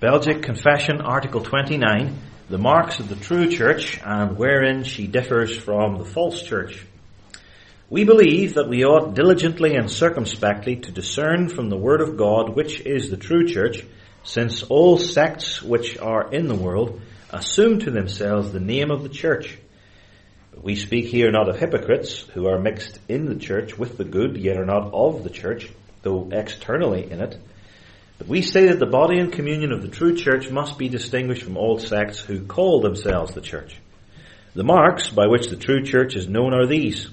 Belgic Confession, Article 29, the marks of the true church and wherein she differs from the false church. We believe that we ought diligently and circumspectly to discern from the Word of God which is the true church, since all sects which are in the world assume to themselves the name of the church. We speak here not of hypocrites who are mixed in the church with the good, yet are not of the church, though externally in it. But we say that the body and communion of the true church must be distinguished from all sects who call themselves the church. The marks by which the true church is known are these: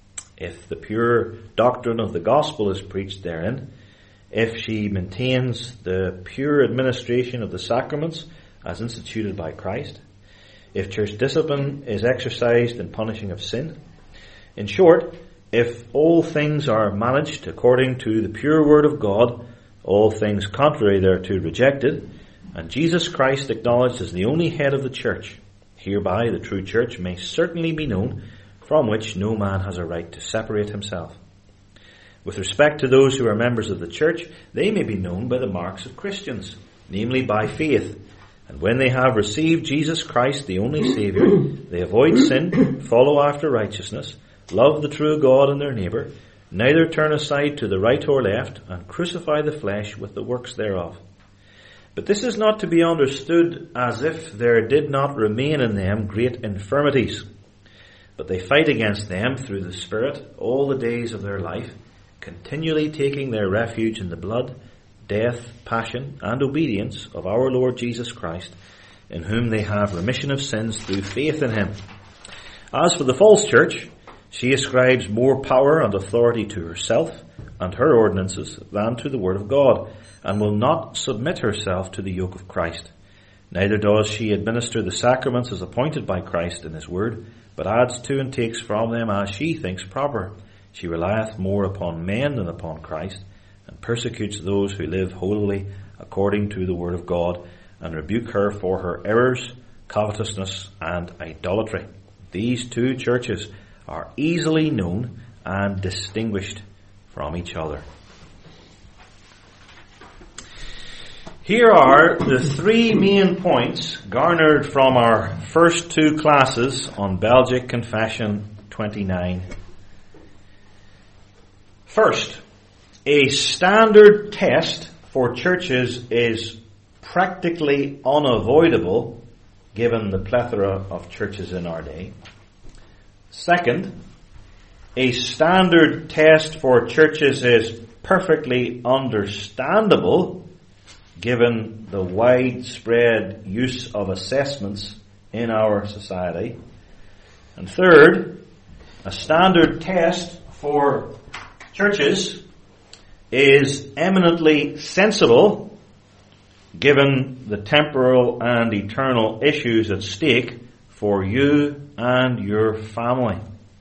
if the pure doctrine of the gospel is preached therein, if she maintains the pure administration of the sacraments as instituted by Christ, if church discipline is exercised in punishing of sin. In short, if all things are managed according to the pure word of God, all things contrary thereto rejected, and Jesus Christ acknowledged as the only head of the church, hereby the true church may certainly be known, from which no man has a right to separate himself. With respect to those who are members of the church, they may be known by the marks of Christians, namely by faith. And when they have received Jesus Christ, the only Saviour, they avoid sin, follow after righteousness, love the true God and their neighbour, neither turn aside to the right or left, and crucify the flesh with the works thereof. But this is not to be understood as if there did not remain in them great infirmities. But they fight against them through the Spirit all the days of their life, continually taking their refuge in the blood, death, passion, and obedience of our Lord Jesus Christ, in whom they have remission of sins through faith in him. As for the false church, she ascribes more power and authority to herself and her ordinances than to the word of God, and will not submit herself to the yoke of Christ. Neither does she administer the sacraments as appointed by Christ in his word, but adds to and takes from them as she thinks proper. She relieth more upon men than upon Christ, and persecutes those who live holily according to the word of God, and rebuke her for her errors, covetousness, and idolatry. These two churches are easily known and distinguished from each other. Here are the three main points garnered from our first two classes on Belgic Confession 29. First, a standard test for churches is practically unavoidable given the plethora of churches in our day. Second, a standard test for churches is perfectly understandable given the widespread use of assessments in our society. And third, a standard test for churches is eminently sensible given the temporal and eternal issues at stake for you and your family.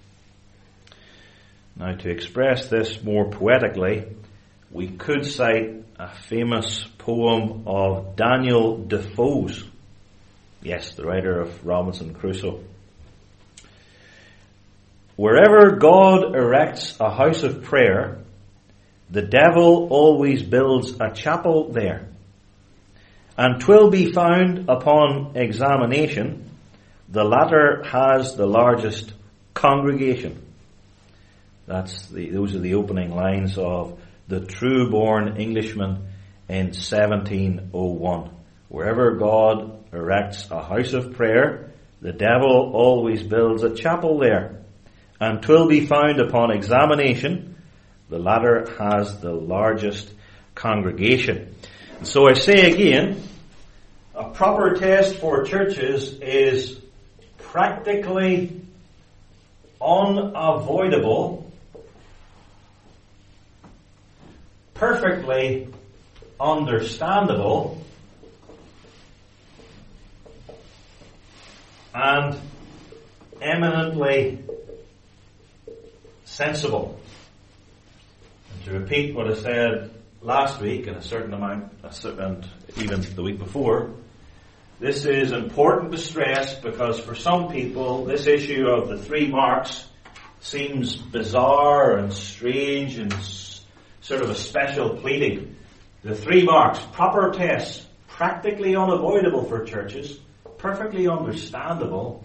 Now, to express this more poetically, we could cite a famous poem of Daniel Defoe's. Yes, the writer of Robinson Crusoe. Wherever God erects a house of prayer, the devil always builds a chapel there. And 'twill be found upon examination, the latter has the largest congregation. Those are the opening lines of The True-Born Englishman in 1701. Wherever God erects a house of prayer, the devil always builds a chapel there. And 'twill be found upon examination, the latter has the largest congregation. And so I say again, a proper test for churches is practically unavoidable, perfectly understandable, and eminently sensible. And to repeat what I said last week in a certain amount, and even the week before, this is important to stress because for some people this issue of the three marks seems bizarre and strange and sort of a special pleading. The three marks, proper tests, practically unavoidable for churches, perfectly understandable,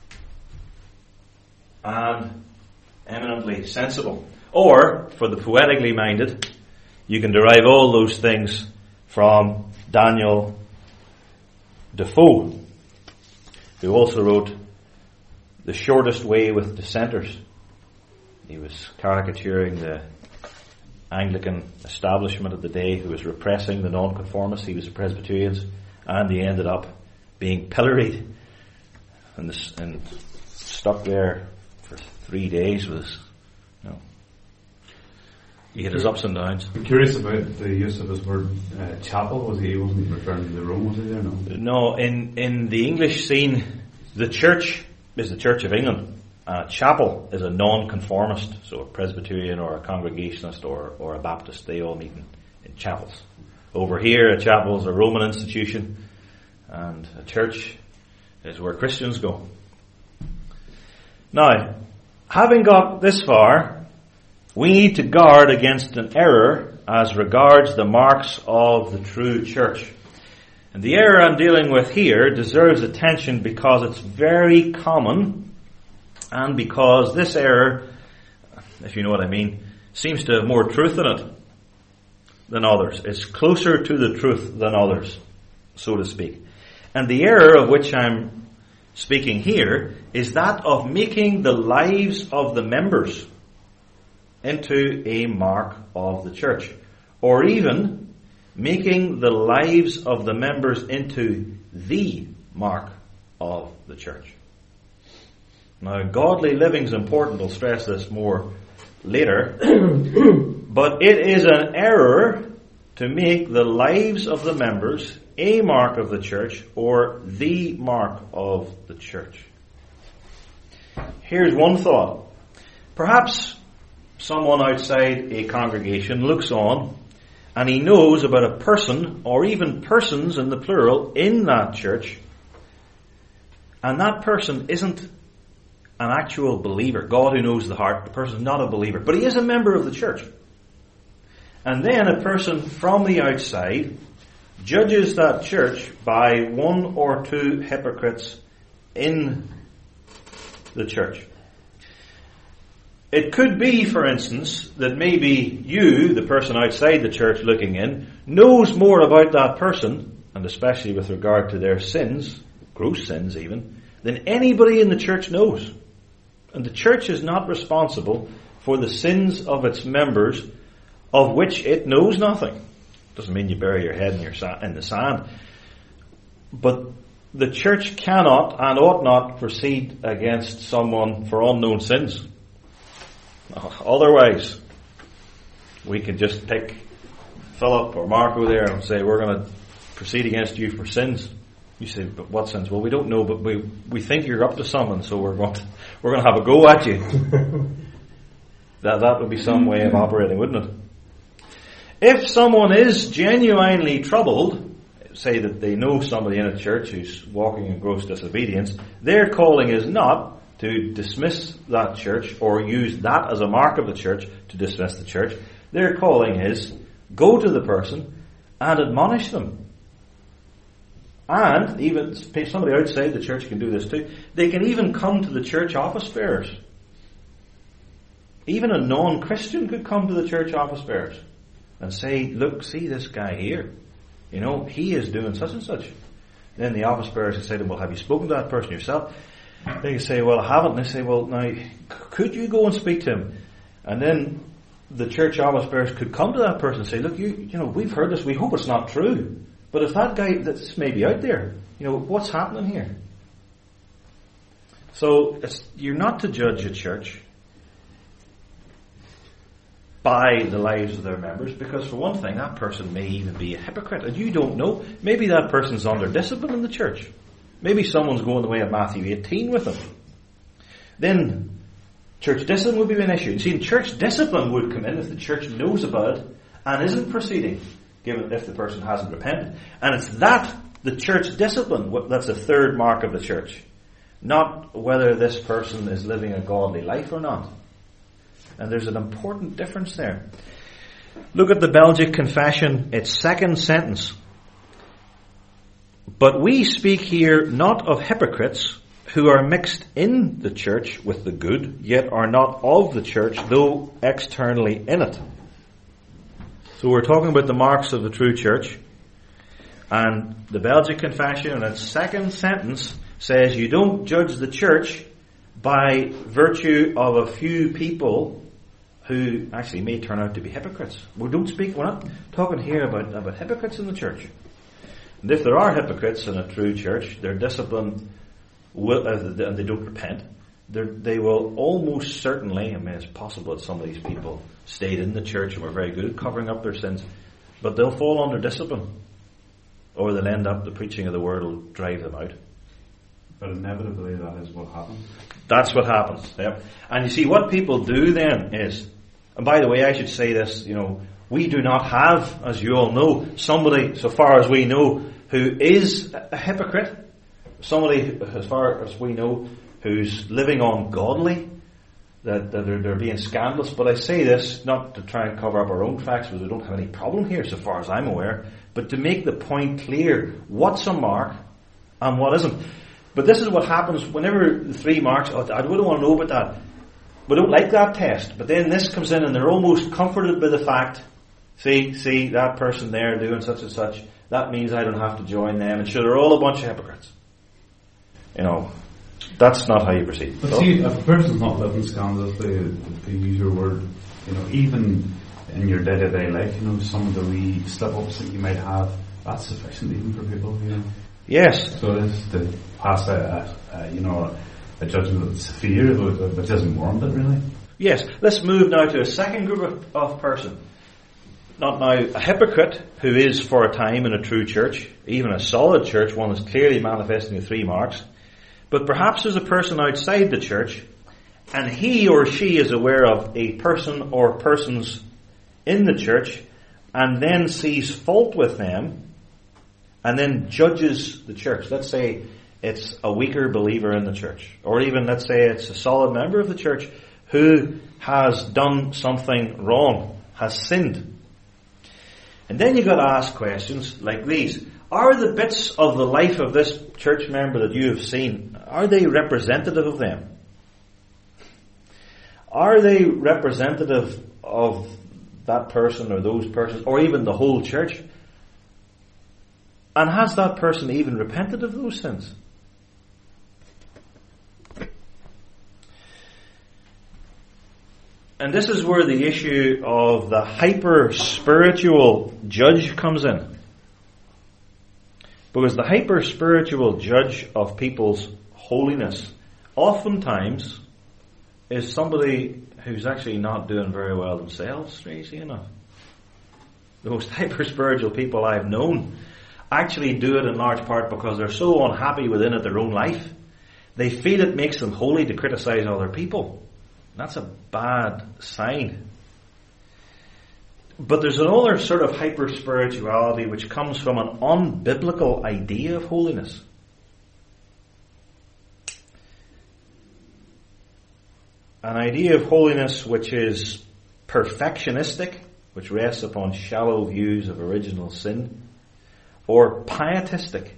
and eminently sensible. Or, for the poetically minded, you can derive all those things from Daniel Defoe, who also wrote The Shortest Way with Dissenters. He was caricaturing the Anglican establishment of the day who was repressing the nonconformists. He was the Presbyterians, and he ended up being pilloried and stuck there for 3 days with his, he had his ups and downs. I'm curious about the use of his word chapel. Was he wasn't referring to the room, was he there? No, in the English scene, the church is the Church of England. Chapel is a non-conformist, so a Presbyterian or a Congregationalist or a Baptist, they all meet in chapels. Over here, a chapel is a Roman institution, and a church is where Christians go. Now, having got this far, we need to guard against an error as regards the marks of the true church. And the error I'm dealing with here deserves attention because it's very common, and because this error, if you know what I mean, seems to have more truth in it than others. It's closer to the truth than others, so to speak. And the error of which I'm speaking here is that of making the lives of the members into a mark of the church, or even making the lives of the members into the mark of the church. Now, godly living is important. I'll stress this more later. But it is an error to make the lives of the members a mark of the church or the mark of the church. Here's one thought. Perhaps someone outside a congregation looks on and he knows about a person, or even persons in the plural, in that church, and that person isn't an actual believer. God who knows the heart, the person is not a believer, but he is a member of the church. And then a person from the outside judges that church by one or two hypocrites in the church. It could be, for instance, that maybe you, the person outside the church looking in, knows more about that person, and especially with regard to their sins, gross sins even, than anybody in the church knows. And the church is not responsible for the sins of its members, of which it knows nothing. Doesn't mean you bury your head in the sand. But the church cannot and ought not proceed against someone for unknown sins. Otherwise, we can just pick Philip or Marco there and say, we're going to proceed against you for sins. You say, but what sins? Well, we don't know, but we think you're up to something, so we're going to have a go at you. That would be some way of operating, wouldn't it? If someone is genuinely troubled, say that they know somebody in a church who's walking in gross disobedience, their calling is not to dismiss that church or use that as a mark of the church to dismiss the church. Their calling is go to the person and admonish them. And even somebody outside the church can do this too. They can even come to the church office bearers. Even a non-Christian could come to the church office bearers and say, look, see this guy here. You know, he is doing such and such. Then the office bearers can say to them, well, have you spoken to that person yourself? They can say, well, I haven't. And they say, well, now, could you go and speak to him? And then the church office bearers could come to that person and say, look, you know, we've heard this. We hope it's not true. But if that guy that's maybe out there, you know, what's happening here? So you're not to judge a church by the lives of their members, because for one thing, that person may even be a hypocrite, and you don't know. Maybe that person's under discipline in the church. Maybe someone's going the way of Matthew 18 with them. Then church discipline would be an issue. You see, church discipline would come in if the church knows about it and isn't proceeding, given if the person hasn't repented. And it's that, the church discipline, that's the third mark of the church. Not whether this person is living a godly life or not. And there's an important difference there. Look at the Belgic Confession, its second sentence. But we speak here not of hypocrites who are mixed in the church with the good, yet are not of the church, though externally in it. So we're talking about the marks of the true church. And the Belgic Confession in its second sentence says you don't judge the church by virtue of a few people who actually may turn out to be hypocrites. We're not talking here about hypocrites in the church. And if there are hypocrites in a true church, their discipline will, and they don't repent, they will almost certainly, it's possible that some of these people stayed in the church and were very good at covering up their sins, but they'll fall under discipline, or they'll end up, the preaching of the word will drive them out. But inevitably that is what happens. That's what happens, yep. And you see, what people do then is, and by the way, I should say this, we do not have, as you all know, somebody, so far as we know, who is a hypocrite. Somebody, as far as we know, who's living ungodly, that they're being scandalous. But I say this not to try and cover up our own tracks, because we don't have any problem here, so far as I'm aware, but to make the point clear what's a mark and what isn't. But this is what happens whenever the 3 marks, I wouldn't want to know about that. We don't like that test. But then this comes in and they're almost comforted by the fact, see, that person there doing such and such, that means I don't have to join them. And sure, they're all a bunch of hypocrites. That's not how you proceed. But see, if a person's not living scandalously, to use your word, even in your day-to-day life, some of the wee slip-ups that you might have, that's sufficient even for people, Yes. So it is to pass a judgment that's severe, which isn't warranted, really. Yes. Let's move now to a second group of person. Not now a hypocrite who is for a time in a true church, even a solid church, one that's clearly manifesting the 3 marks. But perhaps there's a person outside the church, and he or she is aware of a person or persons in the church, and then sees fault with them, and then judges the church. Let's say it's a weaker believer in the church, or even let's say it's a solid member of the church who has done something wrong, has sinned. And then you've got to ask questions like these. Are the bits of the life of this church member that you have seen, are they representative of them? Are they representative of that person or those persons, or even the whole church? And has that person even repented of those sins? And this is where the issue of the hyper-spiritual judge comes in. Because the hyper-spiritual judge of people's holiness oftentimes is somebody who's actually not doing very well themselves, strangely enough. The most hyper-spiritual people I've known actually do it in large part because they're so unhappy within it their own life. They feel it makes them holy to criticize other people. That's a bad sign. But there's another sort of hyper-spirituality which comes from an unbiblical idea of holiness. An idea of holiness which is perfectionistic, which rests upon shallow views of original sin, or pietistic,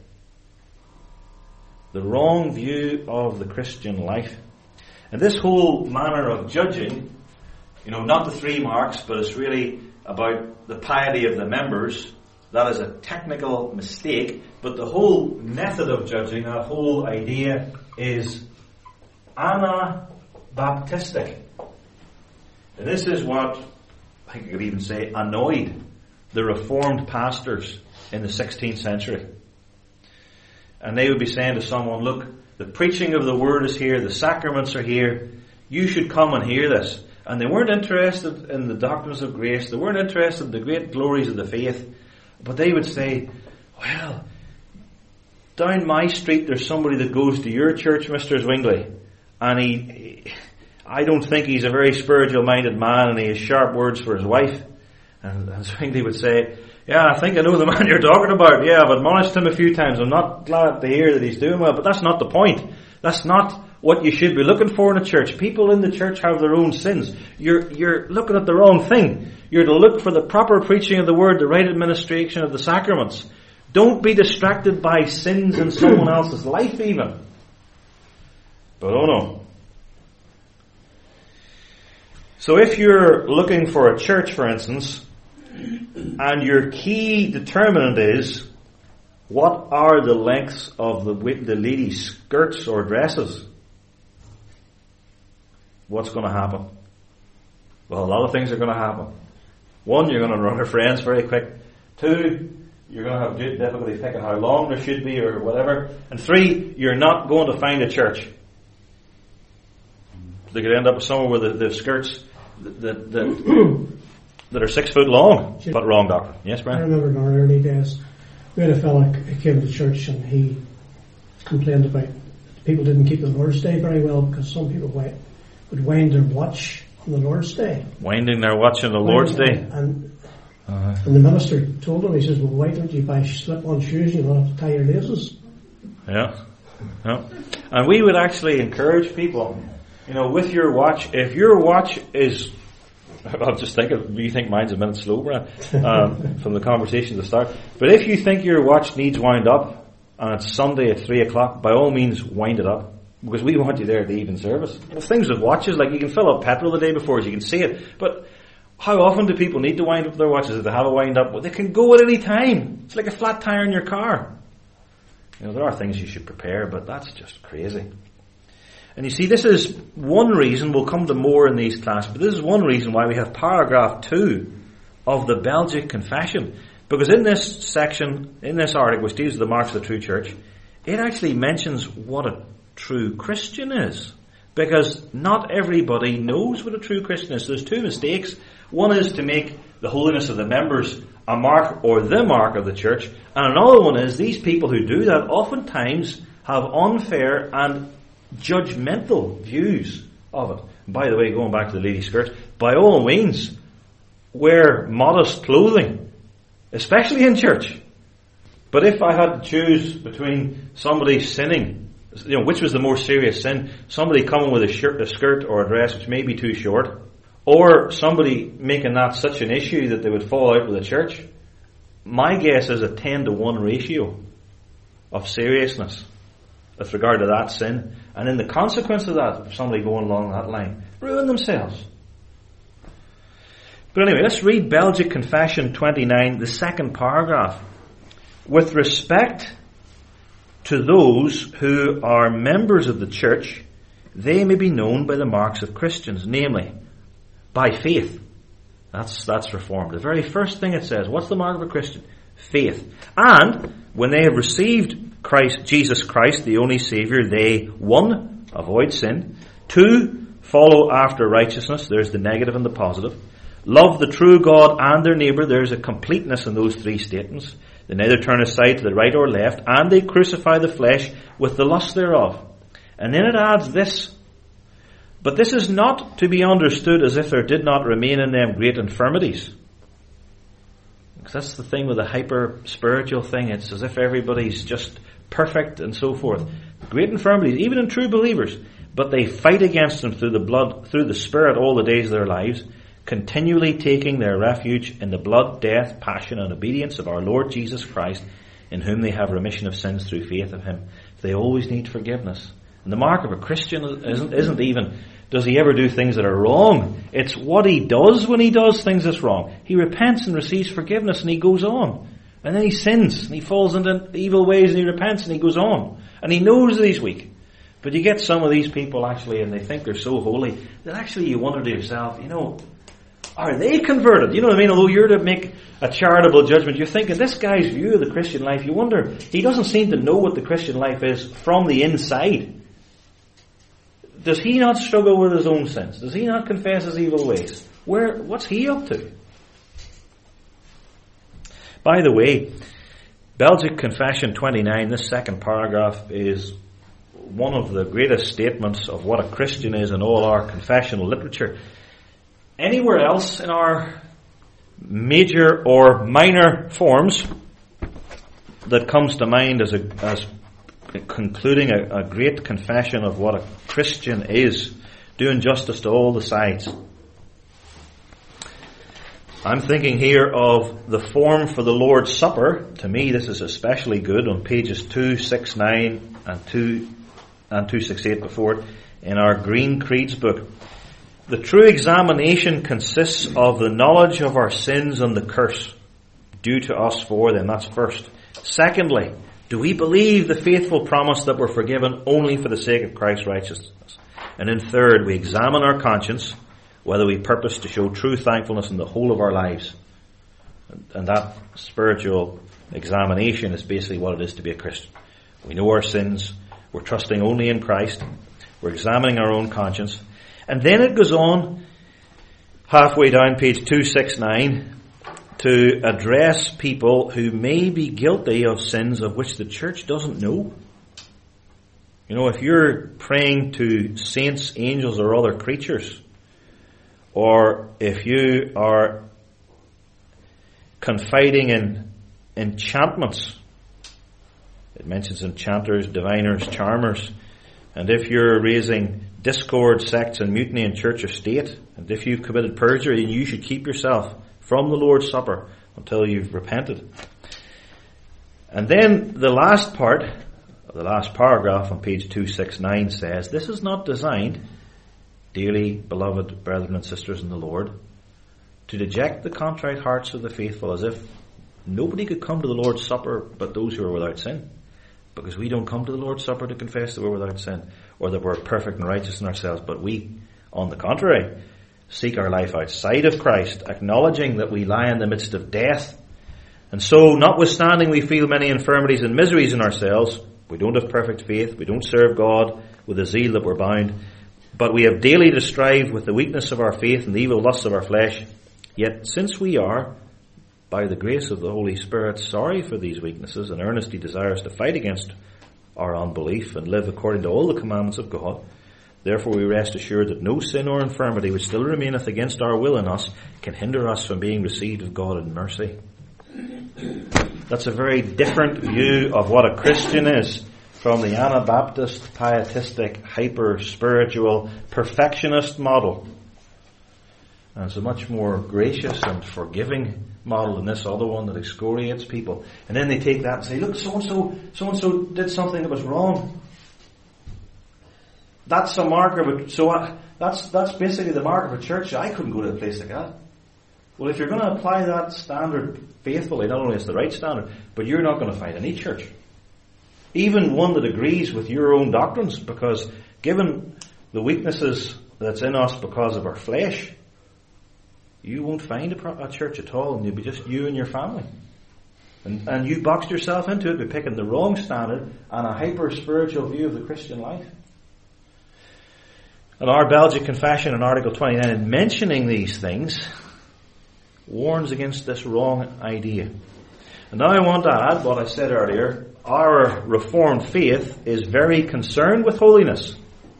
the wrong view of the Christian life. And this whole manner of judging, not the 3 marks, but it's really about the piety of the members. That is a technical mistake, but the whole method of judging, that whole idea is Anabaptistic. And this is what, I think I could even say, annoyed the Reformed pastors in the 16th century. And they would be saying to someone, look, the preaching of the word is here, the sacraments are here, you should come and hear this. And they weren't interested in the doctrines of grace, they weren't interested in the great glories of the faith, but they would say, well, down my street there's somebody that goes to your church, Mr. Zwingli, and I don't think he's a very spiritual minded man, and he has sharp words for his wife. And Zwingli would say, yeah, I think I know the man you're talking about. Yeah, I've admonished him a few times. I'm not glad to hear that he's doing well, but that's not the point. That's not what you should be looking for in a church. People in the church have their own sins. You're looking at the wrong thing. You're to look for the proper preaching of the word, the right administration of the sacraments. Don't be distracted by sins in someone else's life even. But oh no. So if you're looking for a church, for instance, and your key determinant is, what are the lengths of the ladies' skirts or dresses? What's going to happen? Well, a lot of things are going to happen. One, you're going to run your friends very quick. Two, you're going to have difficulty picking how long there should be or whatever. And three, you're not going to find a church. They could end up somewhere where the skirts that are 6 foot long. But wrong, Doctor. Yes, Brian? I remember in our early days, we had a fella who came to church and he complained about people didn't keep the Lord's Day very well because some people would wind their watch on the Lord's Day. Winding their watch on the Lord's Day. And the minister told him, he says, well, why don't you buy slip-on shoes and you don't have to tie your laces? Yeah. And we would actually encourage people, with your watch, if your watch is, I'll just you think mine's a minute slow, Brad, from the conversation to start. But if you think your watch needs wound up, and it's Sunday at 3 o'clock, by all means wind it up. Because we want you there at the evening service. Things with watches, like you can fill up petrol the day before, as you can see it. But how often do people need to wind up their watches if they have a wind up? Well, they can go at any time. It's like a flat tire in your car. There are things you should prepare, but that's just crazy. And you see, this is one reason, we'll come to more in these classes, but this is one reason why we have paragraph 2 of the Belgic Confession. Because in this section, in this article, which deals with the marks of the true church, it actually mentions what a true Christian is. Because not everybody knows what a true Christian is. So there's two mistakes. One is to make the holiness of the members a mark or the mark of the church. And another one is these people who do that oftentimes have unfair and judgmental views of it. And by the way, going back to the lady skirts, by all means, wear modest clothing, especially in church. But if I had to choose between somebody sinning, which was the more serious sin, somebody coming with a skirt or a dress which may be too short, or somebody making that such an issue that they would fall out with the church, my guess is a 10-to-1 ratio of seriousness with regard to that sin. And in the consequence of that, somebody going along that line, ruin themselves. But anyway, let's read Belgic Confession 29, the second paragraph. With respect to those who are members of the church, they may be known by the marks of Christians, namely, by faith. That's Reformed. The very first thing it says, what's the mark of a Christian? Faith. And when they have received Jesus Christ, the only Saviour, they, 1, avoid sin, 2, follow after righteousness, there's the negative and the positive, love the true God and their neighbour, there's a completeness in those three statements. They neither turn aside to the right or left, and they crucify the flesh with the lust thereof. And then it adds this, but this is not to be understood as if there did not remain in them great infirmities. Because that's the thing with the hyper-spiritual thing, it's as if everybody's just perfect and so forth. Great infirmities, even in true believers, but they fight against them through the Spirit all the days of their lives, continually taking their refuge in the blood, death, passion, and obedience of our Lord Jesus Christ, in whom they have remission of sins through faith of Him. They always need forgiveness. And the mark of a Christian isn't even, does he ever do things that are wrong? It's what he does when he does things that's wrong. He repents and receives forgiveness and he goes on. And then he sins and he falls into evil ways and he repents and he goes on. And he knows that he's weak. But you get some of these people actually, and they think they're so holy, that actually you wonder to yourself, are they converted? You know what I mean? Although you're to make a charitable judgment, you're thinking, this guy's view of the Christian life, you wonder, he doesn't seem to know what the Christian life is from the inside. Does he not struggle with his own sins? Does he not confess his evil ways? What's he up to? By the way, Belgic Confession 29, this second paragraph, is one of the greatest statements of what a Christian is in all our confessional literature. Anywhere else in our major or minor forms that comes to mind as concluding a great confession of what a Christian is, doing justice to all the sides. I'm thinking here of the form for the Lord's Supper. To me, this is especially good on pages 269 and 268 before it in our Green Creeds book. The true examination consists of the knowledge of our sins and the curse due to us for them. That's first. Secondly, do we believe the faithful promise that we're forgiven only for the sake of Christ's righteousness? And then third, we examine our conscience, whether we purpose to show true thankfulness in the whole of our lives. And that spiritual examination is basically what it is to be a Christian. We know our sins. We're trusting only in Christ. We're examining our own conscience. And then it goes on, halfway down page 269, to address people who may be guilty of sins of which the church doesn't know. You know, if you're praying to saints, angels, or other creatures, or if you are confiding in enchantments, it mentions enchanters, diviners, charmers, and if you're raising discord, sects, and mutiny in church or state, and if you've committed perjury, you should keep yourself from the Lord's Supper until you've repented. And then the last part, the last paragraph on page 269 says, this is not designed, dearly beloved brethren and sisters in the Lord, to deject the contrite hearts of the faithful, as if nobody could come to the Lord's Supper but those who are without sin. Because we don't come to the Lord's Supper to confess that we're without sin, or that we're perfect and righteous in ourselves, but we, on the contrary, seek our life outside of Christ, acknowledging that we lie in the midst of death. And so, notwithstanding we feel many infirmities and miseries in ourselves, we don't have perfect faith, we don't serve God with a zeal that we're bound, but we have daily to strive with the weakness of our faith and the evil lusts of our flesh. Yet, since we are, by the grace of the Holy Spirit, sorry for these weaknesses and earnestly desirous to fight against our unbelief and live according to all the commandments of God, therefore we rest assured that no sin or infirmity which still remaineth against our will in us can hinder us from being received of God in mercy. That's a very different view of what a Christian is from the Anabaptist, pietistic, hyper-spiritual, perfectionist model. And it's a much more gracious and forgiving model than this other one that excoriates people. And then they take that and say, look, so-and-so did something that was wrong. That's a mark of it. That's basically the mark of a church. I couldn't go to a place like that. Well, if you're going to apply that standard faithfully, not only is the right standard, but you're not going to find any church, even one that agrees with your own doctrines, because given the weaknesses that's in us because of our flesh, you won't find a church at all, and you'll be just you and your family. And you boxed yourself into it by picking the wrong standard and a hyper-spiritual view of the Christian life. And our Belgic Confession in Article 29, in mentioning these things, warns against this wrong idea. And now I want to add what I said earlier. Our Reformed faith is very concerned with holiness.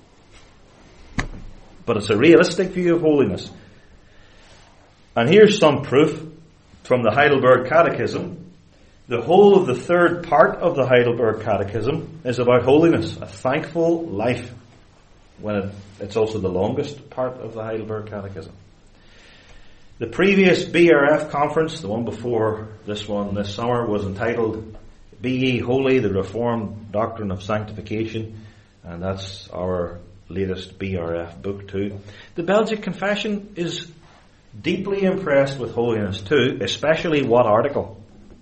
But it's a realistic view of holiness. And here's some proof from the Heidelberg Catechism. The whole of the third part of the Heidelberg Catechism is about holiness, a thankful life. It's also the longest part of the Heidelberg Catechism. The previous BRF conference, the one before this one this summer, was entitled Be Ye Holy, the Reformed Doctrine of Sanctification. And that's our latest BRF book too. The Belgic Confession is deeply impressed with holiness too, especially what article?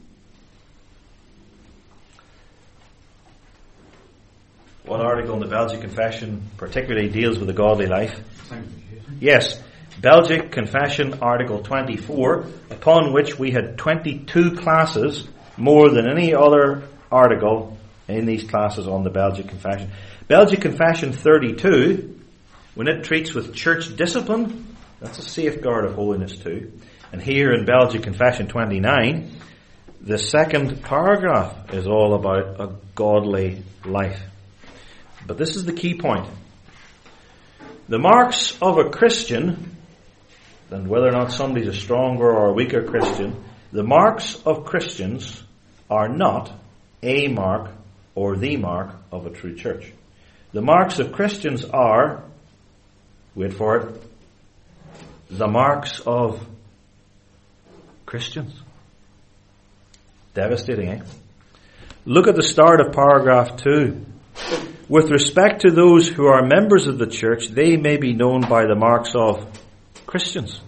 What article in the Belgic Confession particularly deals with the godly life? Yes, Belgic Confession Article 24, upon which we had 22 classes, more than any other article in these classes on the Belgic Confession. Belgic Confession 32, when it treats with church discipline, that's a safeguard of holiness too. And here in Belgic Confession 29, the second paragraph is all about a godly life. But this is the key point. The marks of a Christian, and whether or not somebody's a stronger or a weaker Christian, the marks of Christians are not a mark or the mark of a true church. The marks of Christians are, wait for it, the marks of Christians. Devastating, eh? Look at the start of paragraph 2. With respect to those who are members of the church, they may be known by the marks of Christians.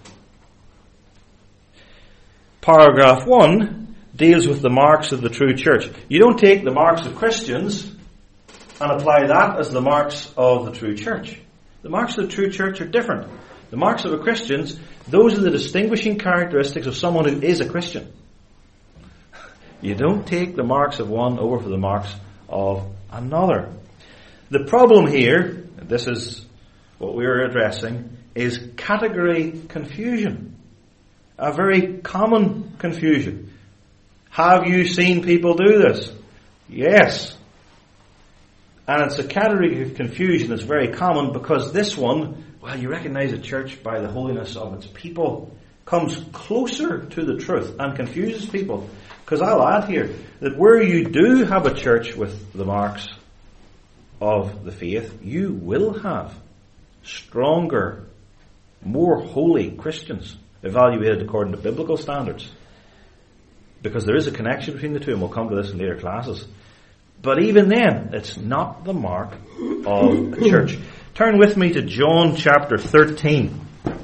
Paragraph 1 deals with the marks of the true church. You don't take the marks of Christians and apply that as the marks of the true church. The marks of the true church are different. The marks of a Christian, those are the distinguishing characteristics of someone who is a Christian. You don't take the marks of one over for the marks of another. The problem here, and this is what we are addressing, is category confusion. A very common confusion. Have you seen people do this? Yes. And it's a category of confusion that's very common because this one, well, you recognize a church by the holiness of its people, comes closer to the truth and confuses people. Because I'll add here that where you do have a church with the marks of the faith, you will have stronger, more holy Christians evaluated according to biblical standards. Because there is a connection between the two, and we'll come to this in later classes. But even then, it's not the mark of a church. Turn with me to John chapter 13.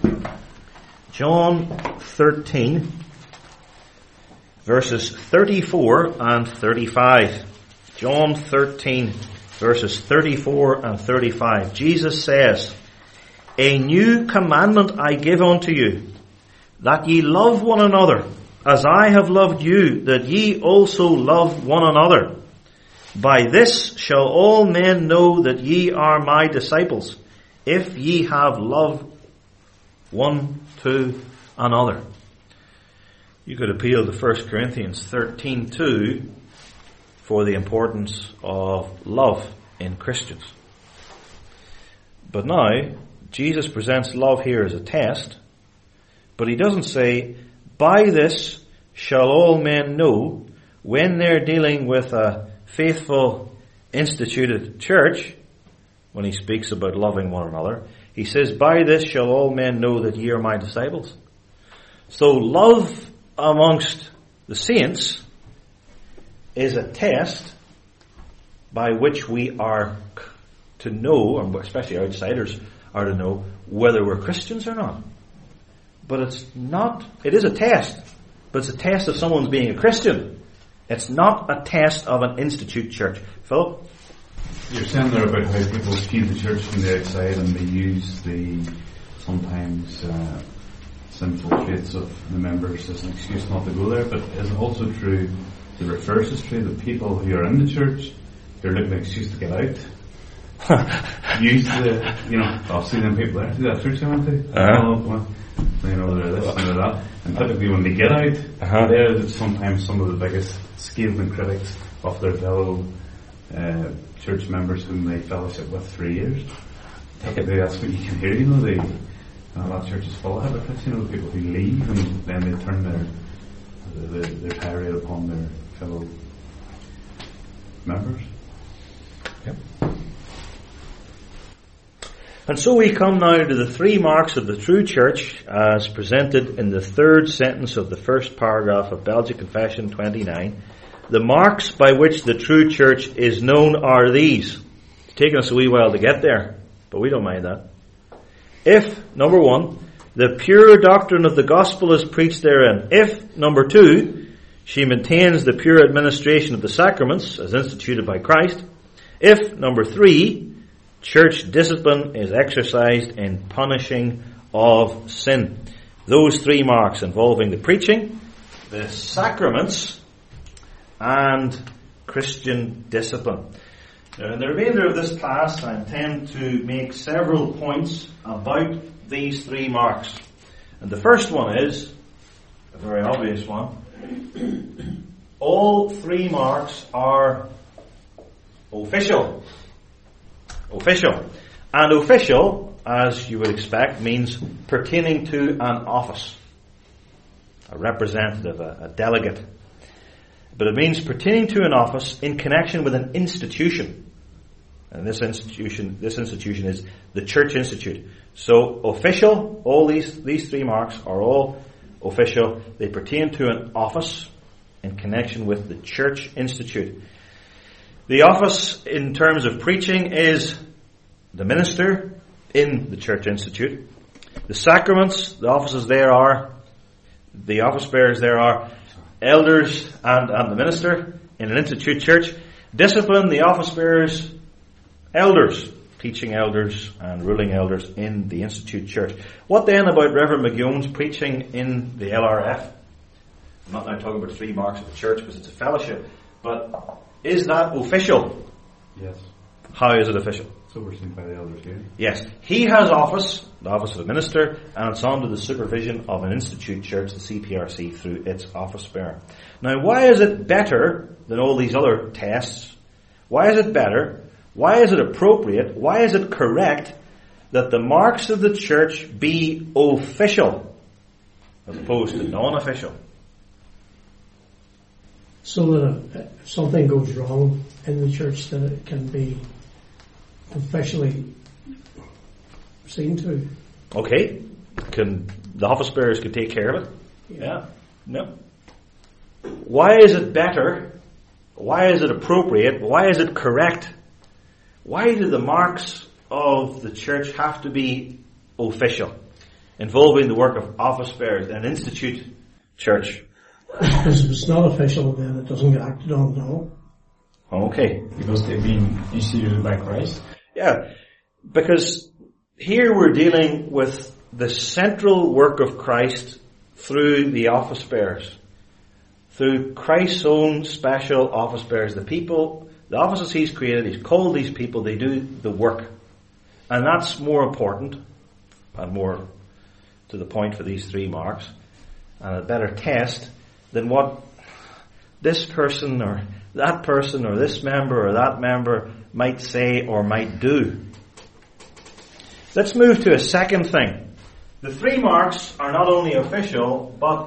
John 13, verses 34 and 35. John 13, verses 34 and 35. Jesus says, "A new commandment I give unto you, that ye love one another, as I have loved you, that ye also love one another. By this shall all men know that ye are my disciples, if ye have love one to another." You could appeal to 1 Corinthians 13:2 for the importance of love in Christians. But now, Jesus presents love here as a test, but he doesn't say, by this shall all men know, when they're dealing with a faithful, instituted church, when he speaks about loving one another. He says, by this shall all men know that ye are my disciples. So love amongst the saints is a test by which we are to know, and especially outsiders are to know, whether we're Christians or not. But it is a test, but it's a test of someone's being a Christian. It's not a test of an institute church. Philip? You're saying there about how people view the church from the outside and they use the sometimes sinful traits of the members as an excuse not to go there, but is it also true, the reverse is true, that people who are in the church, they're looking for an excuse to get out? Use I'll see them people there, see that church I went to? They're this and they're that. And typically when they get out, they're sometimes some of the biggest scathing critics of their fellow church members whom they fellowship with for years. Typically that's what you can hear, that church is full of hypocrites, people who leave and then they turn their tirade upon their fellow members. Yep. And so we come now to the three marks of the true church as presented in the third sentence of the first paragraph of Belgic Confession 29. The marks by which the true church is known are these. It's taken us a wee while to get there, but we don't mind that. If, number one, the pure doctrine of the gospel is preached therein. If, number two, she maintains the pure administration of the sacraments as instituted by Christ. If, number three, church discipline is exercised in punishing of sin. Those three marks involving the preaching, the sacraments, and Christian discipline. Now, in the remainder of this class, I intend to make several points about these three marks. And the first one is a very obvious one. All three marks are official. Official. And official, as you would expect, means pertaining to an office. A representative, a delegate. But it means pertaining to an office in connection with an institution. And this institution is the Church Institute. So official, all these three marks are all official. They pertain to an office in connection with the Church Institute. The office in terms of preaching is the minister in the Church Institute. The sacraments, the offices there are, the office bearers there are elders and the minister in an institute church. Discipline, the office bearers, elders, teaching elders and ruling elders in the institute church. What then about Reverend McGowan's preaching in the LRF? I'm not now talking about 3 marks of the church because it's a fellowship, but is that official? Yes. How is it official? It's overseen by the elders here. Yes. He has office, the office of a minister, and it's under the supervision of an institute church, the CPRC, through its office bearer. Now, why is it better than all these other tests? Why is it better? Why is it appropriate? Why is it correct that the marks of the church be official as opposed to non-official? So that if something goes wrong in the church, that it can be officially seen to. Okay. The office bearers could take care of it? Yeah. No. Why is it better? Why is it appropriate? Why is it correct? Why do the marks of the church have to be official, involving the work of office bearers in an institute church? Because if it's not official, then it doesn't get acted on, no. Okay. Because they've been instituted by Christ? Yeah, because here we're dealing with the central work of Christ through the office bearers. Through Christ's own special office bearers. The people, the offices He's created, He's called these people, they do the work. And that's more important and more to the point for these 3 marks and a better test than what this person or this member or that member might say or might do. Let's move to a second thing. The 3 marks are not only official, but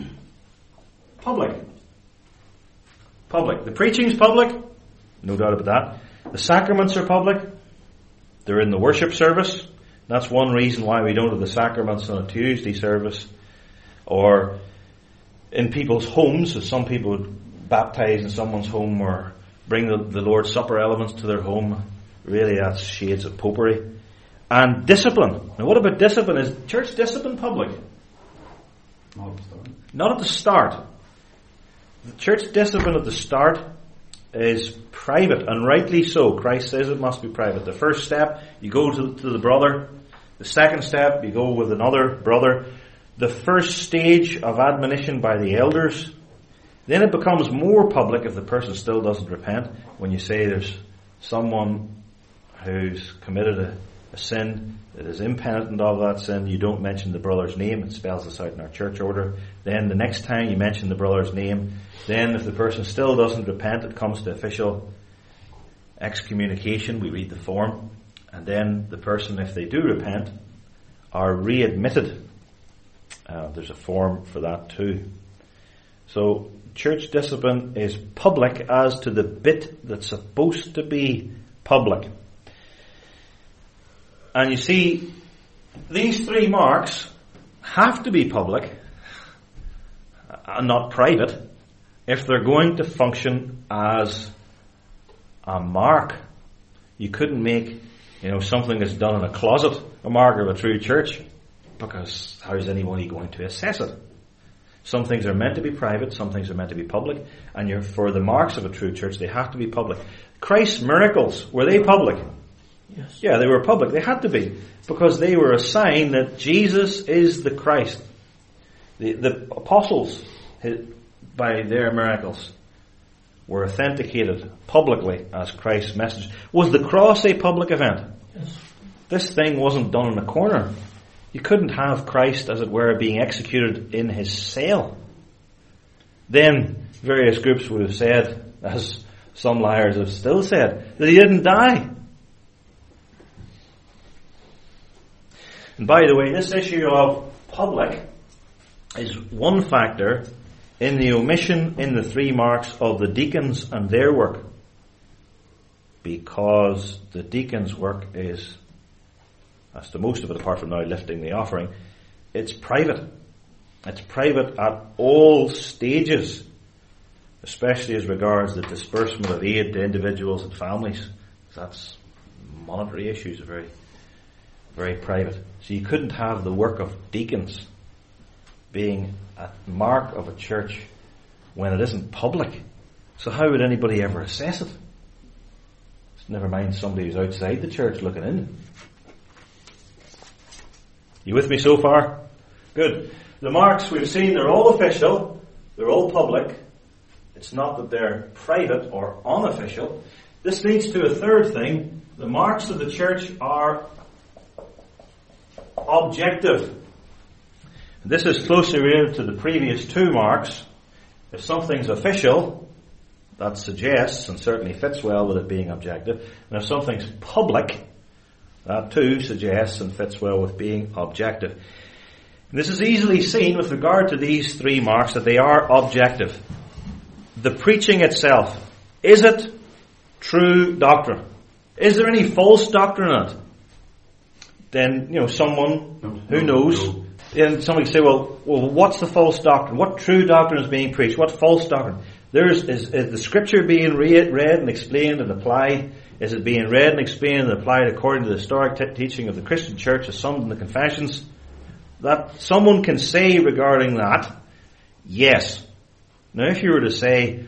public. Public. The preaching's public, no doubt about that. The sacraments are public. They're in the worship service. That's one reason why we don't have the sacraments on a Tuesday service or in people's homes, as some people would baptize in someone's home or bring the Lord's Supper elements to their home. Really, that's shades of popery. And discipline. Now, what about discipline? Is church discipline public? Not at the start. Not at the start. The church discipline at the start is private, and rightly so. Christ says it must be private. The first step, you go to the brother. The second step, you go with another brother. The first stage of admonition by the elders. Then it becomes more public if the person still doesn't repent. When you say there's someone who's committed a sin that is impenitent of that sin, you don't mention the brother's name. It spells this out in our church order. Then the next time you mention the brother's name. Then if the person still doesn't repent, it comes to official excommunication. We read the form. And then the person, if they do repent, are readmitted. There's a form for that too. So church discipline is public as to the bit that's supposed to be public. And you see, these 3 marks have to be public and not private if they're going to function as a mark. You couldn't make, something that's done in a closet a mark of a true church, because how is anybody going to assess it? Some things are meant to be private, some things are meant to be public, and for the marks of a true church, they have to be public. Christ's miracles, were they public? Yes. Yeah, they were public. They had to be, because they were a sign that Jesus is the Christ. The apostles, by their miracles, were authenticated publicly as Christ's message. Was the cross a public event? Yes. This thing wasn't done in a corner. You couldn't have Christ, as it were, being executed in his cell. Then various groups would have said, as some liars have still said, that he didn't die. And by the way, this issue of public is one factor in the omission in the 3 marks of the deacons and their work. Because the deacon's work is, as to most of it apart from now lifting the offering, it's private. It's private at all stages, especially as regards the disbursement of aid to individuals and families. That's monetary issues are very, very private. So you couldn't have the work of deacons being a mark of a church when it isn't public. So how would anybody ever assess it? Never mind somebody who's outside the church looking in. You with me so far? Good. The marks we've seen, they're all official, they're all public. It's not that they're private or unofficial. This leads to a third thing. The marks of the church are objective. This is closely related to the previous two marks. If something's official, that suggests and certainly fits well with it being objective. And if something's public, that too suggests and fits well with being objective. And this is easily seen with regard to these three marks that they are objective. The preaching itself, is it true doctrine? Is there any false doctrine in it? Then, someone who knows, and somebody say, well, what's the false doctrine? What true doctrine is being preached? What false doctrine? Is the scripture being read and explained and applied? Is it being read and explained and applied according to the historic teaching of the Christian church as summed in the confessions? That someone can say regarding that, yes. Now if you were to say,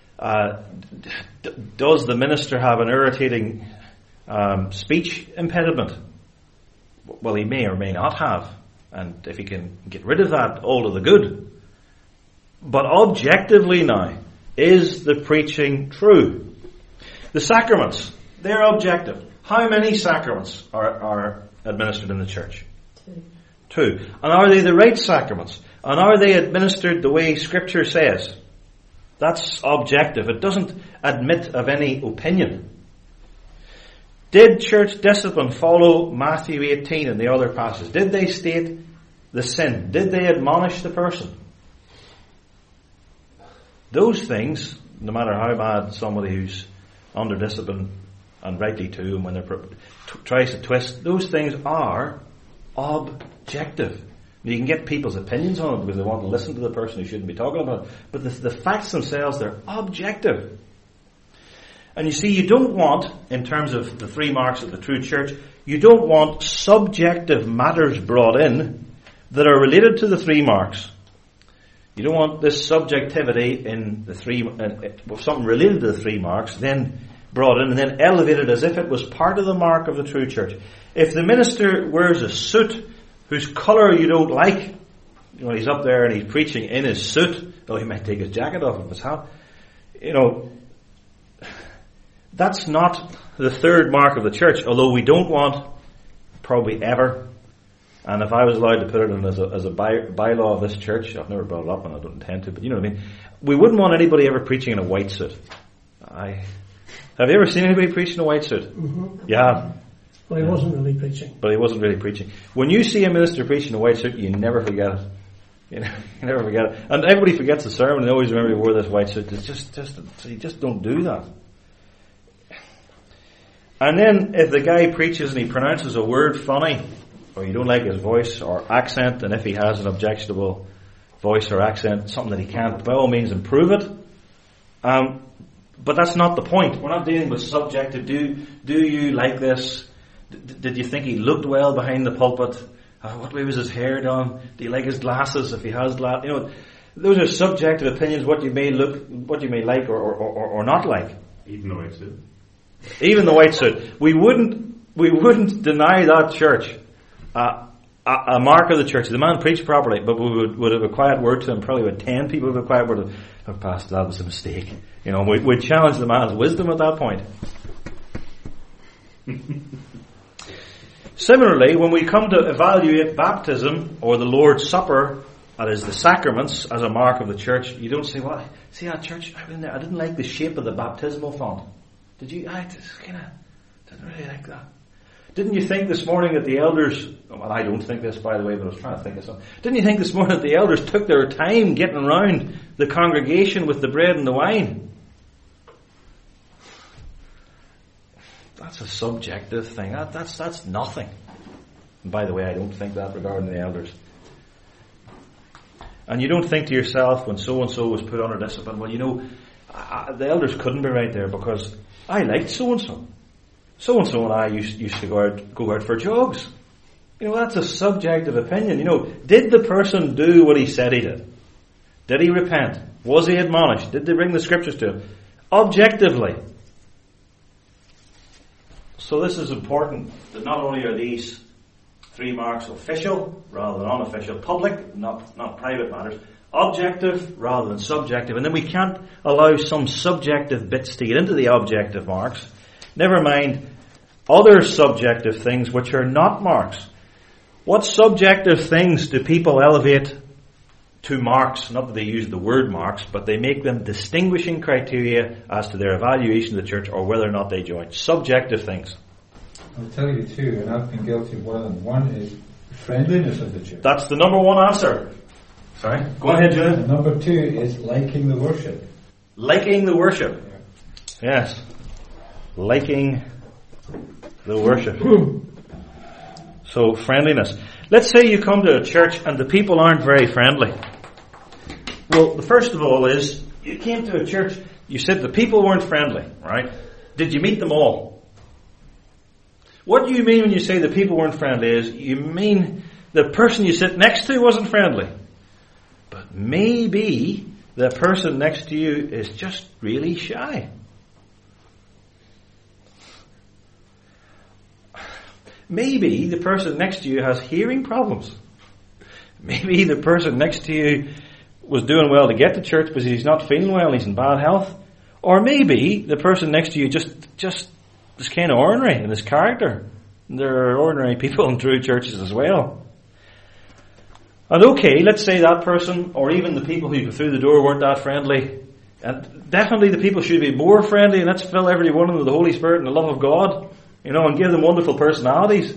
does the minister have an irritating speech impediment? Well, he may or may not have. And if he can get rid of that, all to the good. But objectively now, is the preaching true? The sacraments, they're objective. How many sacraments are administered in the church? Two. And are they the right sacraments? And are they administered the way Scripture says? That's objective. It doesn't admit of any opinion. Did church discipline follow Matthew 18 and the other passages? Did they state the sin? Did they admonish the person? Those things, no matter how bad somebody who's under discipline, and rightly too, and when they tries to twist, those things are objective. You can get people's opinions on it because they want to listen to the person who shouldn't be talking about it. But the facts themselves, they're objective. And you see, you don't want, in terms of the three marks of the true church, you don't want subjective matters brought in that are related to the three marks. You don't want this subjectivity in the three, something related to the three marks, then brought in and then elevated as if it was part of the mark of the true church. If the minister wears a suit whose colour you don't like, he's up there and he's preaching in his suit, though he might take his jacket off of his hat, that's not the third mark of the church, although we don't want, probably ever, and if I was allowed to put it in as a bylaw of this church, I've never brought it up and I don't intend to, but you know what I mean, we wouldn't want anybody ever preaching in a white suit. Have you ever seen anybody preach in a white suit? Mm-hmm. Yeah. Well, he wasn't really preaching. But he wasn't really preaching. When you see a minister preaching in a white suit, you never forget it. You never forget it. And everybody forgets the sermon and they always remember he wore this white suit. It's you just don't do that. And then if the guy preaches and he pronounces a word funny, or you don't like his voice or accent, and if he has an objectionable voice or accent, something that he can't, by all means improve it. But that's not the point. We're not dealing with subjective. Do you like this? Did you think he looked well behind the pulpit? What way was his hair done? Do you like his glasses? If he has glasses, those are subjective opinions. What you may like or not like. Even the white suit. Even the white suit. We wouldn't deny that church a mark of the church. The man preached properly, but we would have a quiet word to him. Probably with 10 people would have a quiet word to him. Oh, Pastor, that was a mistake. We'd challenge the man's wisdom at that point. Similarly, when we come to evaluate baptism or the Lord's Supper, that is the sacraments, as a mark of the church, you don't say, well, see that church, I didn't like the shape of the baptismal font. Did you? I just didn't really like that. Didn't you think this morning that the elders, well, I don't think this, by the way, but I was trying to think of something. Didn't you think this morning that the elders took their time getting around the congregation with the bread and the wine? That's a subjective thing. That's nothing. And by the way, I don't think that regarding the elders. And you don't think to yourself, when so-and-so was put under discipline, well, the elders couldn't be right there because I liked so-and-so. So-and-so and I used to go out for jogs. That's a subjective opinion. Did the person do what he said he did? Did he repent? Was he admonished? Did they bring the scriptures to him? Objectively. So this is important, that not only are these 3 marks official rather than unofficial, public, not private matters, objective rather than subjective, and then we can't allow some subjective bits to get into the objective marks, never mind other subjective things which are not marks. What subjective things do people elevate to marks? Not that they use the word marks, but they make them distinguishing criteria as to their evaluation of the church or whether or not they join. Subjective things. I'll tell you 2, and I've been guilty of one of them. One is friendliness of the church. That's the number 1 answer. Sorry? Go ahead, Julian. And number 2 is liking the worship. Liking the worship. Yes. Liking the worship. So, friendliness. Let's say you come to a church and the people aren't very friendly. Well, the first of all is, you came to a church, you said the people weren't friendly, right? Did you meet them all? What do you mean when you say the people weren't friendly is, you mean the person you sit next to wasn't friendly. But maybe the person next to you is just really shy. Maybe the person next to you has hearing problems. Maybe the person next to you was doing well to get to church, but he's not feeling well, he's in bad health. Or maybe the person next to you just is kind of ordinary in his character. There are ordinary people in true churches as well. And okay, let's say that person, or even the people who go through the door weren't that friendly. And definitely the people should be more friendly, and let's fill every one with the Holy Spirit and the love of God. And give them wonderful personalities.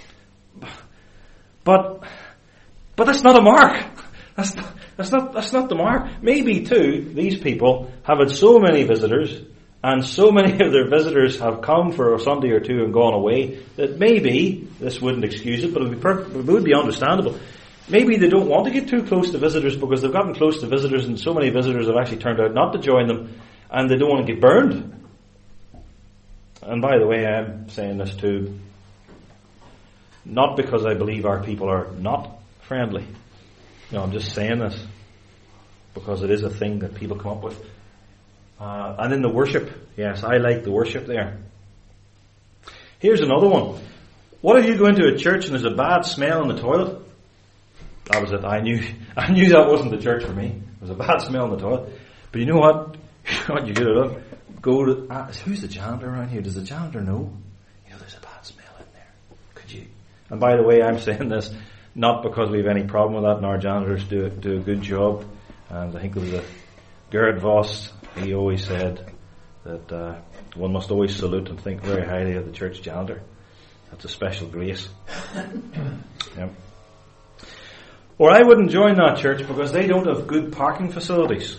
But that's not a mark. That's not the mark. Maybe too, these people have had so many visitors, and so many of their visitors have come for a Sunday or two and gone away, that maybe, this wouldn't excuse it, but it would be understandable. Maybe they don't want to get too close to visitors because they've gotten close to visitors and so many visitors have actually turned out not to join them, and they don't want to get burned. And by the way, I'm saying this too, not because I believe our people are not friendly. I'm just saying this because it is a thing that people come up with. And in the worship, yes, I like the worship there. Here's another one. What if you go into a church and there's a bad smell in the toilet? That was it. I knew that wasn't the church for me. There was a bad smell in the toilet. But you know what? What you do it? Go to, who's the janitor around here? Does the janitor know? There's a bad smell in there. Could you? And by the way, I'm saying this not because we have any problem with that, and our janitors do a good job. And I think it was Gerard Voss, he always said that one must always salute and think very highly of the church janitor. That's a special grace. Yeah. Or I wouldn't join that church because they don't have good parking facilities.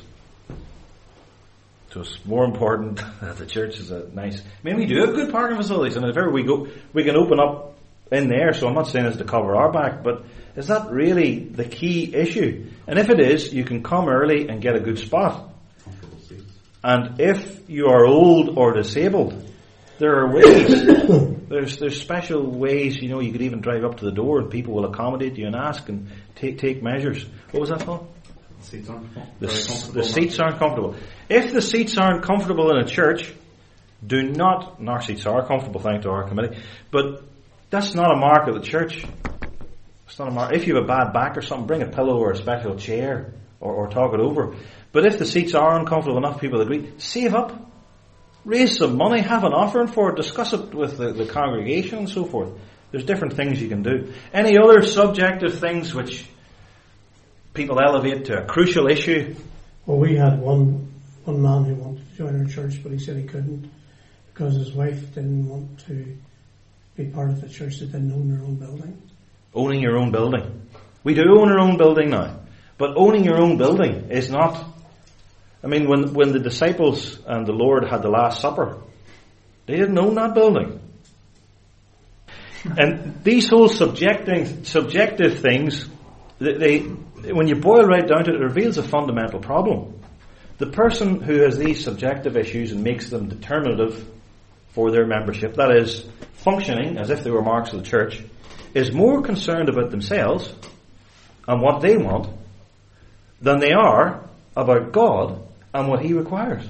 So it's more important that the church is nice. We do have good parking facilities, and if ever we go, we can open up in there. So I'm not saying it's to cover our back, but is that really the key issue? And if it is, you can come early and get a good spot. And if you are old or disabled, there are ways. There's special ways. You could even drive up to the door and people will accommodate you and ask and take measures. What was that for? The seats aren't comfortable. If the seats aren't comfortable in a church, do not, and our seats are comfortable thanks to our committee, but that's not a mark of the church. It's not a mark. If you have a bad back or something, bring a pillow or a special chair or talk it over. But if the seats are uncomfortable enough, people agree, save up. Raise some money, have an offering for it, discuss it with the congregation and so forth. There's different things you can do. Any other subjective things which people elevate to a crucial issue? Well, we had one man who wanted to join our church, but he said he couldn't because his wife didn't want to be part of the church that didn't own their own building. Owning your own building. We do own our own building now. But owning your own building is not... when the disciples and the Lord had the Last Supper, they didn't own that building. And these whole subjective things, they when you boil right down to it, it reveals a fundamental problem. The person who has these subjective issues and makes them determinative for their membership, that is, functioning as if they were marks of the church, is more concerned about themselves and what they want than they are about God and what He requires.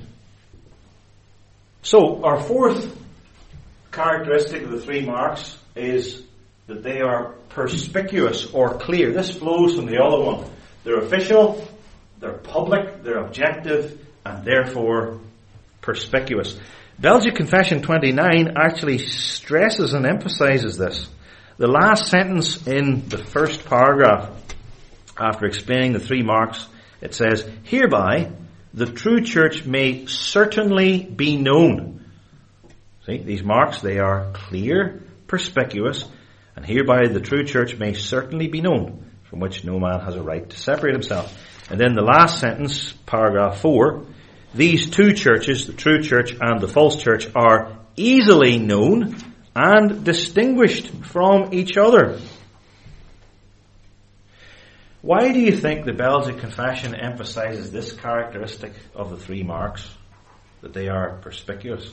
So, our fourth characteristic of the three marks is that they are perspicuous or clear. This flows from the other one. They're official, they're public, they're objective, and therefore perspicuous. Belgic Confession 29 actually stresses and emphasizes this. The last sentence in the first paragraph, after explaining the three marks, it says, "Hereby the true church may certainly be known." See, these marks, they are clear, perspicuous, and hereby the true church may certainly be known, from which no man has a right to separate himself. And then the last sentence, paragraph 4, these two churches, the true church and the false church, are easily known and distinguished from each other. Why do you think the Belgic Confession emphasizes this characteristic of the three marks, that they are perspicuous?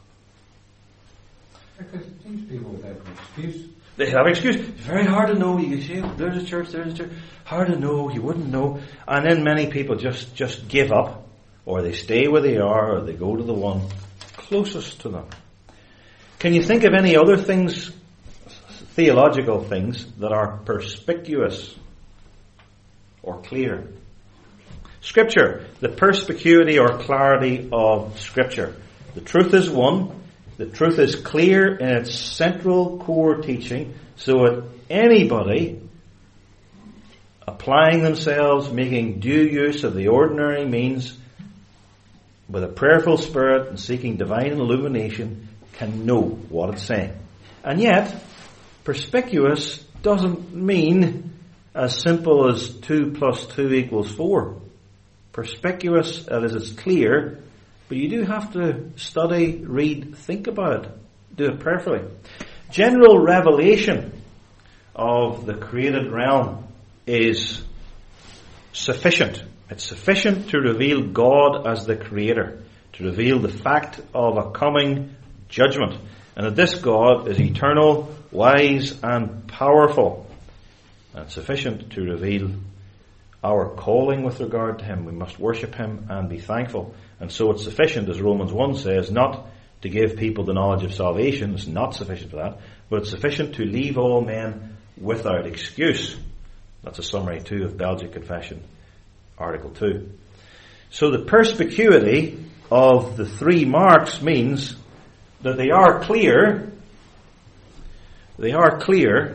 Because these people have an excuse. They have an excuse. It's very hard to know. You say, oh, there's a church. Hard to know. You wouldn't know. And then many people just give up, or they stay where they are, or they go to the one closest to them. Can you think of any other things, theological things, that are perspicuous or clear? Scripture, the perspicuity or clarity of Scripture. The truth is one. The truth is clear in its central core teaching, so that anybody applying themselves, making due use of the ordinary means, with a prayerful spirit and seeking divine illumination, can know what it's saying. And yet, perspicuous doesn't mean as simple as 2 + 2 = 4. Perspicuous, as it's clear, but you do have to study, read, think about it. Do it prayerfully. General revelation of the created realm is sufficient. It's sufficient to reveal God as the creator, to reveal the fact of a coming judgment, and that this God is eternal, wise, and powerful. And sufficient to reveal our calling with regard to Him. We must worship Him and be thankful. And so it's sufficient, as Romans 1 says, not to give people the knowledge of salvation. It's not sufficient for that. But it's sufficient to leave all men without excuse. That's a summary too of Belgic Confession, Article 2. So the perspicuity of the three marks means that they are clear. They are clear.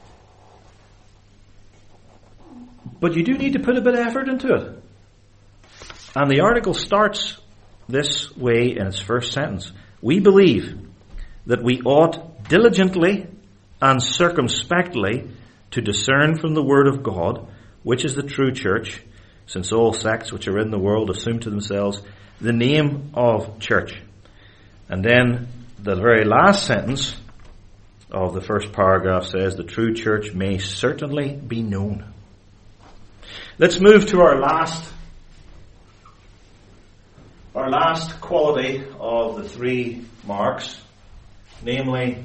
But you do need to put a bit of effort into it. And the article starts this way in its first sentence. We believe that we ought diligently and circumspectly to discern from the Word of God which is the true church, since all sects which are in the world assume to themselves the name of church. And then the very last sentence of the first paragraph says the true church may certainly be known. Let's move to our last quality of the three marks, namely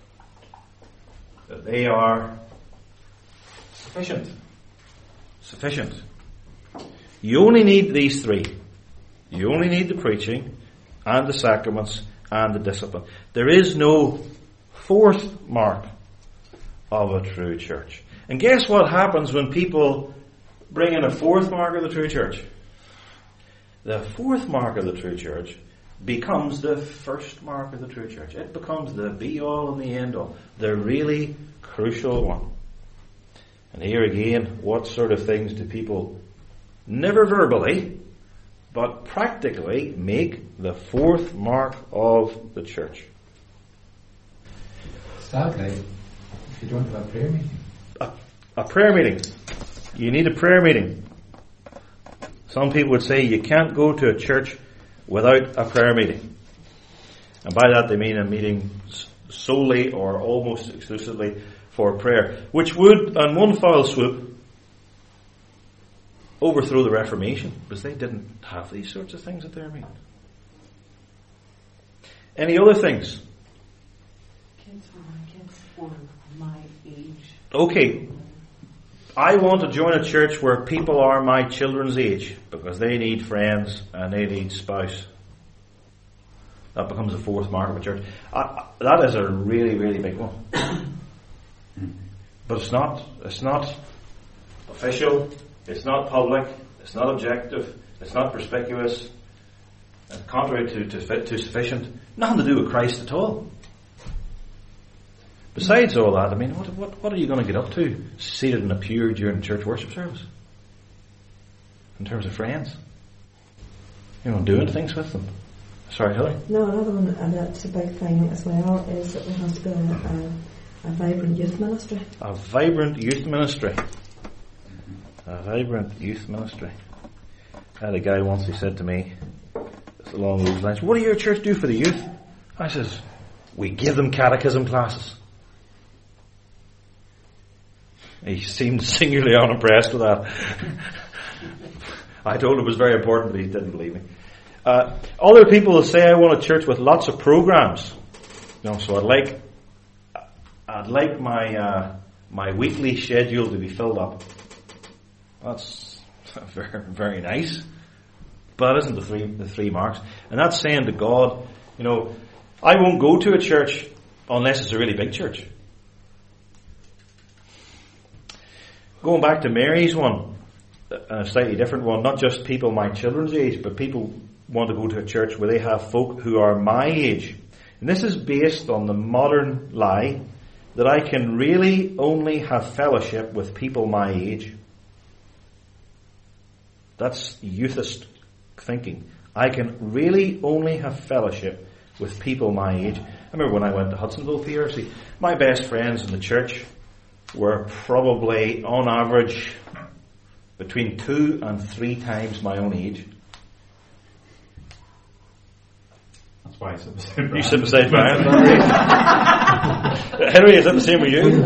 that they are sufficient. Sufficient. You only need these three. You only need the preaching and the sacraments and the discipline. There is no fourth mark of a true church. And guess what happens when people bring in a fourth mark of the true church? The fourth mark of the true church becomes the first mark of the true church. It becomes the be-all and the end-all, the really crucial one. And here again, what sort of things do people, never verbally, but practically, make the fourth mark of the church? Sadly, if you don't have a prayer meeting. A prayer meeting. You need a prayer meeting. Some people would say you can't go to a church without a prayer meeting. And by that they mean a meeting solely or almost exclusively for prayer, which would, on one foul swoop, overthrow the Reformation, because they didn't have these sorts of things at their meeting. Any other things? Kids were my age. Okay. I want to join a church where people are my children's age, because they need friends and they need spouse. That becomes a fourth mark of a church. That is a really, really big one. But it's not official, it's not public, it's not objective, it's not perspicuous, it's contrary to sufficient. Nothing to do with Christ at all. Besides all that, I mean, what are you going to get up to seated in a pew during church worship service? In terms of friends? You know, doing things with them. Sorry, Hilary? No, another one, and that's a big thing as well, is that there has to be a vibrant youth ministry. A vibrant youth ministry. A vibrant youth ministry. I had a guy once, he said to me, along those lines, what do your church do for the youth? I says, we give them catechism classes. He seemed singularly unimpressed with that. I told him it was very important, but he didn't believe me. Other people will say, I want a church with lots of programs. You know, so I'd like my weekly schedule to be filled up. That's very, very nice. But that isn't the three marks. And that's saying to God, you know, I won't go to a church unless it's a really big church. Going back to Mary's one, a slightly different one, not just people my children's age, but people want to go to a church where they have folk who are my age. And this is based on the modern lie that I can really only have fellowship with people my age. That's youthist thinking. I can really only have fellowship with people my age. I remember when I went to Hudsonville PRC, my best friends in the church were probably, on average, between 2 and 3 times my own age. That's why I sit beside Brian. You sit beside Brian, Henry, is that the same with you?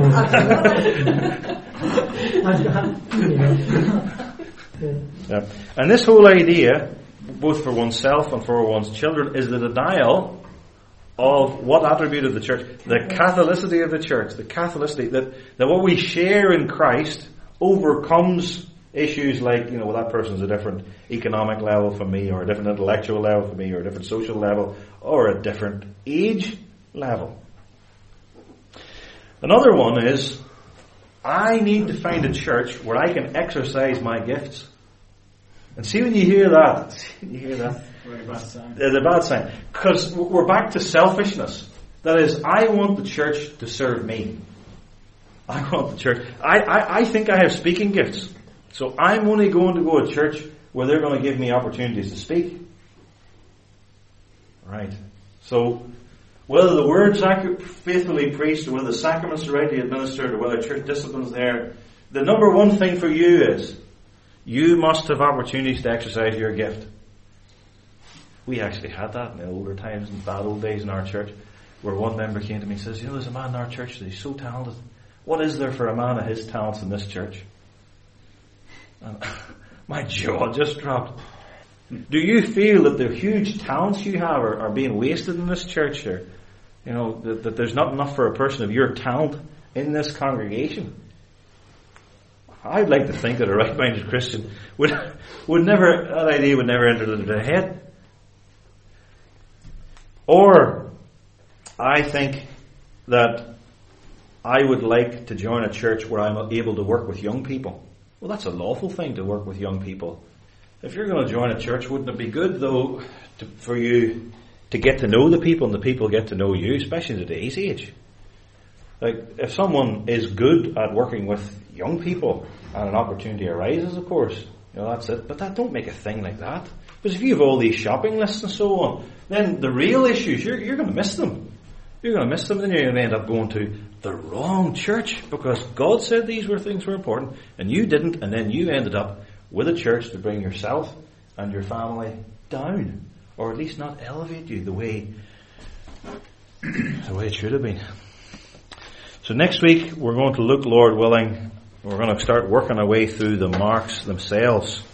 Yeah. And this whole idea, both for oneself and for one's children, is the denial of what attribute of the church? The Catholicity of the church. The Catholicity, that what we share in Christ overcomes issues like, you know, well, that person's a different economic level from me, or a different intellectual level from me, or a different social level, or a different age level. Another one is, I need to find a church where I can exercise my gifts. And see, when you hear that, Very bad sign. it's a bad sign. Because we're back to selfishness. That is, I want the church to serve me. I want the church. I think I have speaking gifts. So I'm only going to go to a church where they're going to give me opportunities to speak. Right. So, whether the word's faithfully preached, or whether the sacraments are rightly administered, or whether church discipline's there, the number one thing for you is, you must have opportunities to exercise your gift. We actually had that in the older times, in the bad old days in our church, where one member came to me and says, you know, there's a man in our church that he's so talented. What is there for a man of his talents in this church? And my jaw just dropped. Do you feel that the huge talents you have are being wasted in this church? Or, you know, that there's not enough for a person of your talent in this congregation? I'd like to think that a right-minded Christian would never, that idea would never enter into their head. Or, I think that I would like to join a church where I'm able to work with young people. Well, that's a lawful thing, to work with young people. If you're going to join a church, wouldn't it be good, though, for you to get to know the people and the people get to know you, especially in today's age? Like, if someone is good at working with young people and an opportunity arises, of course, you know, that's it. But don't make a thing like that. Because if you have all these shopping lists and so on, then the real issues, you're going to miss them. You're going to miss them, and then you're going to end up going to the wrong church because God said these things were important and you didn't, and then you ended up with a church to bring yourself and your family down, or at least not elevate you the way it should have been. So next week we're going to look, Lord willing, We're going to start working our way through the marks themselves.